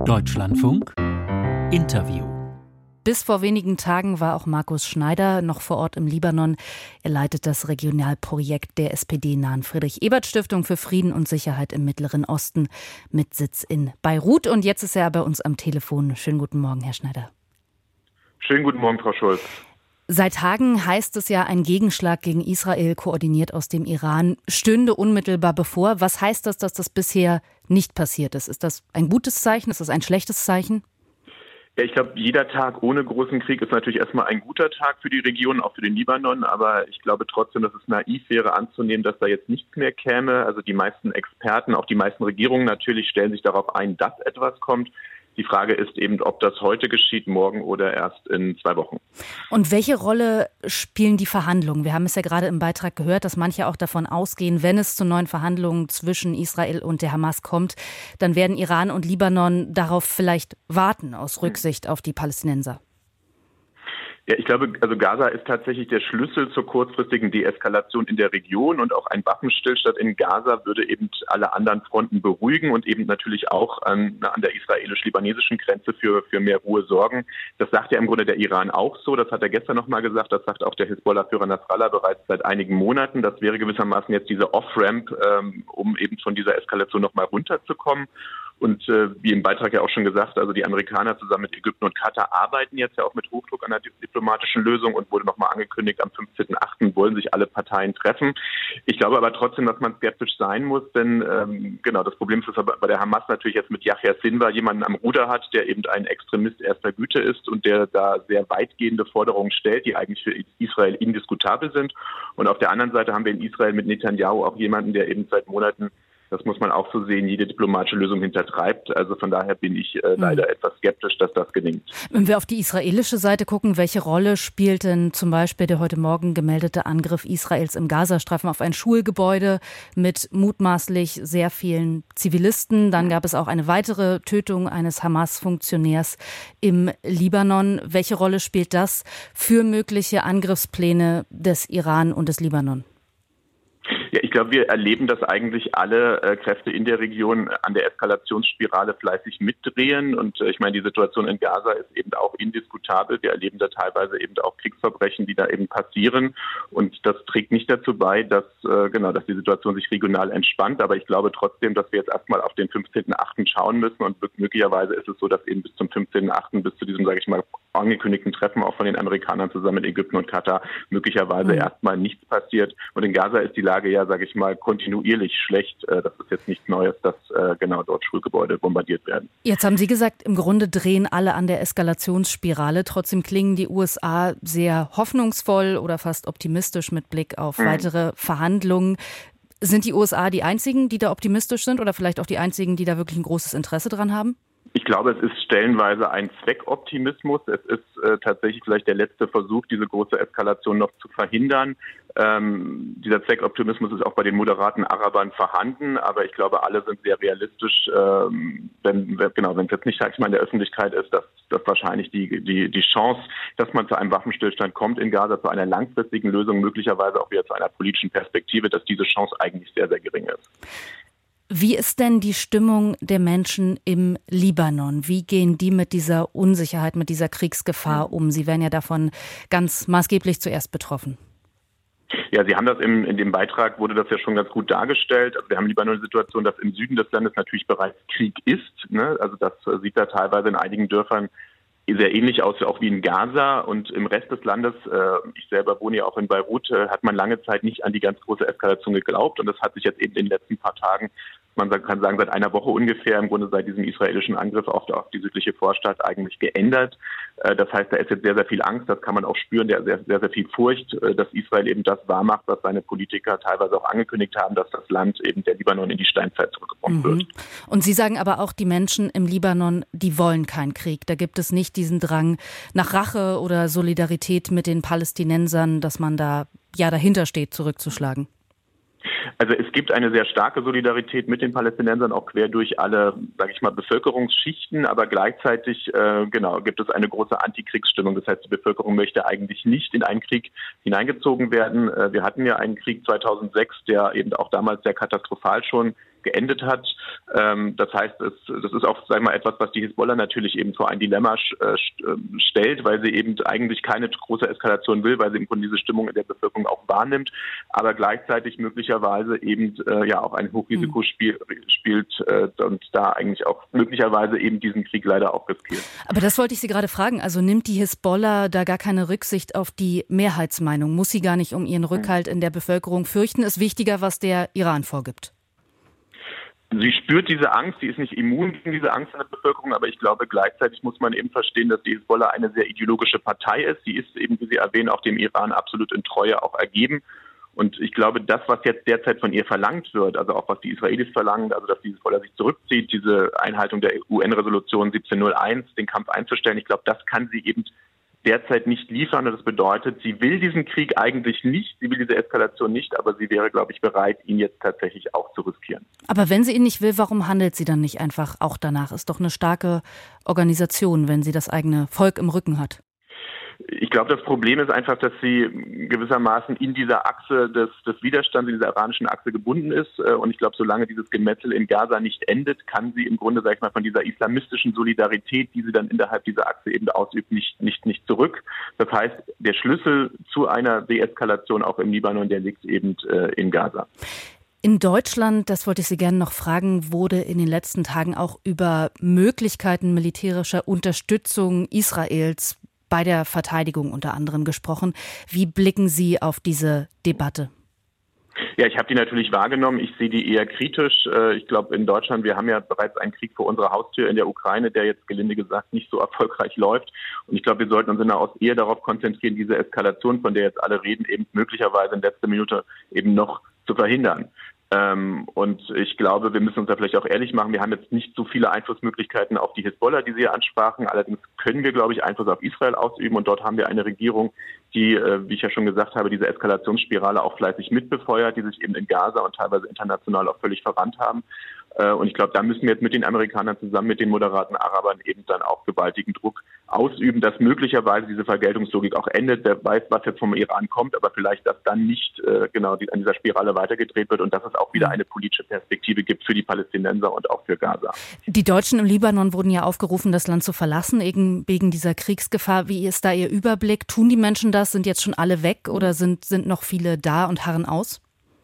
Deutschlandfunk Interview. Bis vor wenigen Tagen war auch Markus Schneider noch vor Ort im Libanon. Er leitet das Regionalprojekt der SPD-nahen Friedrich-Ebert-Stiftung für Frieden und Sicherheit im Mittleren Osten mit Sitz in Beirut. Und jetzt ist er bei uns am Telefon. Schönen guten Morgen, Herr Schneider. Schönen guten Morgen, Frau Schulz. Seit Tagen heißt es ja, ein Gegenschlag gegen Israel, koordiniert aus dem Iran, stünde unmittelbar bevor. Was heißt das, dass das bisher nicht passiert ist? Ist das ein gutes Zeichen? Ist das ein schlechtes Zeichen? Ja, ich glaube, jeder Tag ohne großen Krieg ist natürlich erstmal ein guter Tag für die Region, auch für den Libanon. Aber ich glaube trotzdem, dass es naiv wäre anzunehmen, dass da jetzt nichts mehr käme. Also die meisten Experten, auch die meisten Regierungen natürlich stellen sich darauf ein, dass etwas kommt. Die Frage ist eben, ob das heute geschieht, morgen oder erst in 2 Wochen. Und welche Rolle spielen die Verhandlungen? Wir haben es ja gerade im Beitrag gehört, dass manche auch davon ausgehen, wenn es zu neuen Verhandlungen zwischen Israel und der Hamas kommt, dann werden Iran und Libanon darauf vielleicht warten, aus Rücksicht auf die Palästinenser. Ja, ich glaube, also Gaza ist tatsächlich der Schlüssel zur kurzfristigen Deeskalation in der Region und auch ein Waffenstillstand in Gaza würde eben alle anderen Fronten beruhigen und eben natürlich auch an der israelisch-libanesischen Grenze für mehr Ruhe sorgen. Das sagt ja im Grunde der Iran auch so, das hat er gestern nochmal gesagt, das sagt auch der Hisbollah-Führer Nasrallah bereits seit einigen Monaten. Das wäre gewissermaßen jetzt diese Off-Ramp, um eben von dieser Eskalation nochmal runterzukommen. Und wie im Beitrag ja auch schon gesagt, also die Amerikaner zusammen mit Ägypten und Katar arbeiten jetzt ja auch mit Hochdruck an einer diplomatischen Lösung und wurde nochmal angekündigt, am 15.8. wollen sich alle Parteien treffen. Ich glaube aber trotzdem, dass man skeptisch sein muss, denn genau, das Problem ist, dass bei der Hamas natürlich jetzt mit Yahya Sinwar jemanden am Ruder hat, der eben ein Extremist erster Güte ist und der da sehr weitgehende Forderungen stellt, die eigentlich für Israel indiskutabel sind. Und auf der anderen Seite haben wir in Israel mit Netanyahu auch jemanden, der eben seit Monaten, das muss man auch so sehen, jede diplomatische Lösung hintertreibt. Also von daher bin ich leider etwas skeptisch, dass das gelingt. Wenn wir auf die israelische Seite gucken, welche Rolle spielt denn zum Beispiel der heute Morgen gemeldete Angriff Israels im Gazastreifen auf ein Schulgebäude mit mutmaßlich sehr vielen Zivilisten? Dann gab es auch eine weitere Tötung eines Hamas-Funktionärs im Libanon. Welche Rolle spielt das für mögliche Angriffspläne des Iran und des Libanon? Ja, ich glaube, wir erleben, dass eigentlich alle Kräfte in der Region an der Eskalationsspirale fleißig mitdrehen. Und ich meine, die Situation in Gaza ist eben auch indiskutabel. Wir erleben da teilweise eben auch Kriegsverbrechen, die da eben passieren. Und das trägt nicht dazu bei, dass die Situation sich regional entspannt. Aber ich glaube trotzdem, dass wir jetzt erstmal auf den 15.8. schauen müssen. Und möglicherweise ist es so, dass eben bis zum 15.8., bis zu diesem, sage ich mal, angekündigten Treffen auch von den Amerikanern zusammen mit Ägypten und Katar möglicherweise erstmal nichts passiert. Und in Gaza ist die Lage ja, sage ich mal, kontinuierlich schlecht. Das ist jetzt nichts Neues, dass dort Schulgebäude bombardiert werden. Jetzt haben Sie gesagt, im Grunde drehen alle an der Eskalationsspirale. Trotzdem klingen die USA sehr hoffnungsvoll oder fast optimistisch mit Blick auf weitere Verhandlungen. Sind die USA die einzigen, die da optimistisch sind oder vielleicht auch die einzigen, die da wirklich ein großes Interesse dran haben? Ich glaube, es ist stellenweise ein Zweckoptimismus. Es ist tatsächlich vielleicht der letzte Versuch, diese große Eskalation noch zu verhindern. Dieser Zweckoptimismus ist auch bei den moderaten Arabern vorhanden, aber ich glaube, alle sind sehr realistisch, wenn es jetzt nicht, sag ich mal, in der Öffentlichkeit ist, dass wahrscheinlich die Chance, dass man zu einem Waffenstillstand kommt in Gaza, zu einer langfristigen Lösung, möglicherweise auch wieder zu einer politischen Perspektive, dass diese Chance eigentlich sehr, sehr gering ist. Wie ist denn die Stimmung der Menschen im Libanon? Wie gehen die mit dieser Unsicherheit, mit dieser Kriegsgefahr um? Sie werden ja davon ganz maßgeblich zuerst betroffen. Ja, Sie haben das in dem Beitrag, wurde das ja schon ganz gut dargestellt. Also wir haben in Libanon eine Situation, dass im Süden des Landes natürlich bereits Krieg ist. Ne? Also das sieht da teilweise in einigen Dörfern sehr ähnlich aus, auch wie in Gaza. Und im Rest des Landes, ich selber wohne ja auch in Beirut, hat man lange Zeit nicht an die ganz große Eskalation geglaubt. Und das hat sich jetzt eben in den letzten paar Tagen, man kann sagen, seit einer Woche ungefähr, im Grunde seit diesem israelischen Angriff auf die südliche Vorstadt eigentlich geändert. Das heißt, da ist jetzt sehr, sehr viel Angst, das kann man auch spüren, sehr, sehr, sehr viel Furcht, dass Israel eben das wahrmacht, was seine Politiker teilweise auch angekündigt haben, dass das Land eben der Libanon in die Steinzeit zurückgebracht wird. Und Sie sagen aber auch, die Menschen im Libanon, die wollen keinen Krieg. Da gibt es nicht diesen Drang nach Rache oder Solidarität mit den Palästinensern, dass man da dahinter steht, zurückzuschlagen. Also es gibt eine sehr starke Solidarität mit den Palästinensern, auch quer durch alle, sage ich mal, Bevölkerungsschichten, aber gleichzeitig gibt es eine große Antikriegsstimmung. Das heißt, die Bevölkerung möchte eigentlich nicht in einen Krieg hineingezogen werden. Wir hatten ja einen Krieg 2006, der eben auch damals sehr katastrophal schon geendet hat. Das heißt, das ist auch, sagen wir mal, etwas, was die Hisbollah natürlich eben vor ein Dilemma stellt, weil sie eben eigentlich keine große Eskalation will, weil sie im Grunde diese Stimmung in der Bevölkerung auch wahrnimmt, aber gleichzeitig möglicherweise eben auch ein Hochrisikospiel spielt und da eigentlich auch möglicherweise eben diesen Krieg leider auch riskiert. Aber das wollte ich Sie gerade fragen. Also nimmt die Hisbollah da gar keine Rücksicht auf die Mehrheitsmeinung? Muss sie gar nicht um ihren Rückhalt in der Bevölkerung fürchten? Ist wichtiger, was der Iran vorgibt? Sie spürt diese Angst, sie ist nicht immun gegen diese Angst in der Bevölkerung, aber ich glaube, gleichzeitig muss man eben verstehen, dass die Hisbollah eine sehr ideologische Partei ist. Sie ist eben, wie Sie erwähnen, auch dem Iran absolut in Treue auch ergeben. Und ich glaube, das, was jetzt derzeit von ihr verlangt wird, also auch was die Israelis verlangen, also dass die Hisbollah sich zurückzieht, diese Einhaltung der UN-Resolution 1701, den Kampf einzustellen, ich glaube, das kann sie eben derzeit nicht liefern. Und das bedeutet, sie will diesen Krieg eigentlich nicht, sie will diese Eskalation nicht, aber sie wäre, glaube ich, bereit, ihn jetzt tatsächlich auch zu riskieren. Aber wenn sie ihn nicht will, warum handelt sie dann nicht einfach auch danach? Ist doch eine starke Organisation, wenn sie das eigene Volk im Rücken hat. Ich glaube, das Problem ist einfach, dass sie gewissermaßen in dieser Achse des Widerstands, in dieser iranischen Achse gebunden ist. Und ich glaube, solange dieses Gemetzel in Gaza nicht endet, kann sie im Grunde, sag ich mal, von dieser islamistischen Solidarität, die sie dann innerhalb dieser Achse eben ausübt, nicht zurück. Das heißt, der Schlüssel zu einer Deeskalation auch im Libanon, der liegt eben in Gaza. In Deutschland, das wollte ich Sie gerne noch fragen, wurde in den letzten Tagen auch über Möglichkeiten militärischer Unterstützung Israels bei der Verteidigung unter anderem gesprochen. Wie blicken Sie auf diese Debatte? Ja, ich habe die natürlich wahrgenommen. Ich sehe die eher kritisch. Ich glaube, in Deutschland, wir haben ja bereits einen Krieg vor unserer Haustür in der Ukraine, der jetzt gelinde gesagt nicht so erfolgreich läuft. Und ich glaube, wir sollten uns in der Ost eher darauf konzentrieren, diese Eskalation, von der jetzt alle reden, eben möglicherweise in letzter Minute eben noch zu verhindern. Und ich glaube, wir müssen uns da vielleicht auch ehrlich machen. Wir haben jetzt nicht so viele Einflussmöglichkeiten auf die Hisbollah, die Sie ja ansprachen. Allerdings können wir, glaube ich, Einfluss auf Israel ausüben. Und dort haben wir eine Regierung, die, wie ich ja schon gesagt habe, diese Eskalationsspirale auch fleißig mitbefeuert, die sich eben in Gaza und teilweise international auch völlig verrannt haben. Und ich glaube, da müssen wir jetzt mit den Amerikanern zusammen mit den moderaten Arabern eben dann auch gewaltigen Druck ausüben, dass möglicherweise diese Vergeltungslogik auch endet. Wer weiß, was jetzt vom Iran kommt, aber vielleicht, dass dann nicht an dieser Spirale weitergedreht wird und dass es auch wieder eine politische Perspektive gibt für die Palästinenser und auch für Gaza. Die Deutschen im Libanon wurden ja aufgerufen, das Land zu verlassen, wegen dieser Kriegsgefahr. Wie ist da Ihr Überblick? Tun die Menschen das? Sind jetzt schon alle weg oder sind noch viele da und harren aus?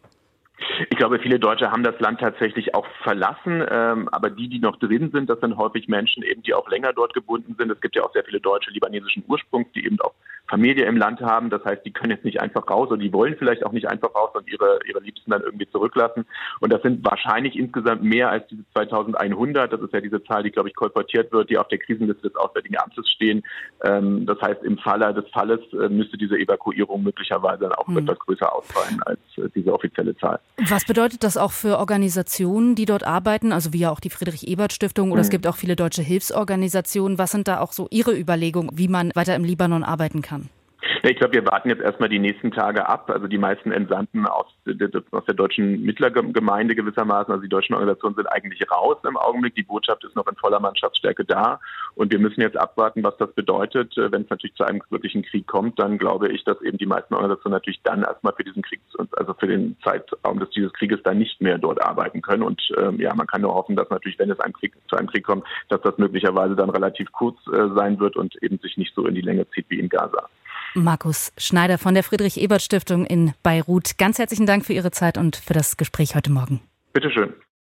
Ich glaube, viele Deutsche haben das Land tatsächlich auch verlassen, aber die noch drin sind, das sind häufig Menschen eben, die auch länger dort gebunden sind. Es gibt ja auch sehr viele Deutsche libanesischen Ursprungs, die eben auch Familie im Land haben. Das heißt, die können jetzt nicht einfach raus oder die wollen vielleicht auch nicht einfach raus und ihre Liebsten dann irgendwie zurücklassen. Und das sind wahrscheinlich insgesamt mehr als diese 2100. Das ist ja diese Zahl, die, glaube ich, kolportiert wird, die auf der Krisenliste des Auswärtigen Amtes stehen. Das heißt, im Falle des Falles müsste diese Evakuierung möglicherweise dann auch etwas größer ausfallen als diese offizielle Zahl. Was bedeutet das auch für Organisationen, die dort arbeiten, also wie ja auch die Friedrich-Ebert-Stiftung oder es gibt auch viele deutsche Hilfsorganisationen. Was sind da auch so Ihre Überlegungen, wie man weiter im Libanon arbeiten kann? Ja, ich glaube, wir warten jetzt erstmal die nächsten Tage ab. Also die meisten Entsandten aus der deutschen Mittlergemeinde gewissermaßen, also die deutschen Organisationen sind eigentlich raus im Augenblick. Die Botschaft ist noch in voller Mannschaftsstärke da. Und wir müssen jetzt abwarten, was das bedeutet. Wenn es natürlich zu einem wirklichen Krieg kommt, dann glaube ich, dass eben die meisten Organisationen natürlich dann erstmal für diesen Krieg, also für den Zeitraum dieses Krieges dann nicht mehr dort arbeiten können. Und man kann nur hoffen, dass natürlich, wenn es zu einem Krieg kommt, dass das möglicherweise dann relativ kurz sein wird und eben sich nicht so in die Länge zieht wie in Gaza. Markus Schneider von der Friedrich-Ebert-Stiftung in Beirut. Ganz herzlichen Dank für Ihre Zeit und für das Gespräch heute Morgen. Bitteschön.